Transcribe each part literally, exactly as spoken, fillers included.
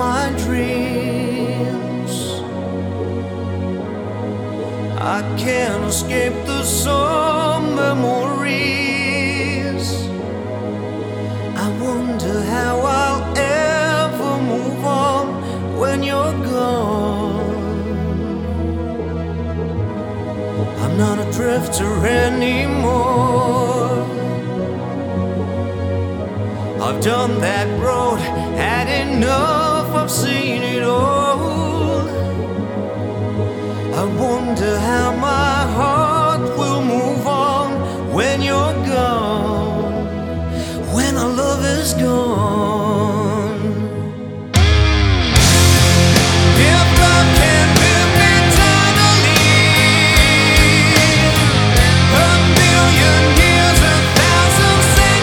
my dreams. I can't escape the some memories. I wonder how I'll ever move on when you're gone. I'm not a drifter anymore. I've done that road, had enough, I've seen it all. I wonder how my heart will move on when you're gone, when our love is gone. If love can live eternally, a million years, a thousand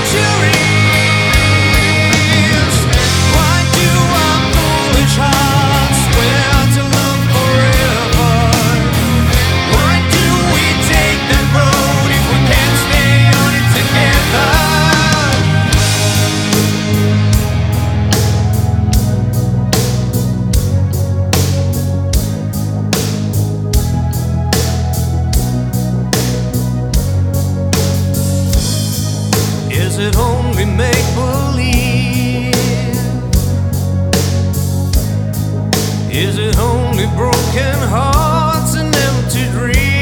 centuries, why do our foolish hearts swear to love forever? Why do we take that road if we can't stay on it together? Is it only make-believe? Is it only broken hearts and empty dreams?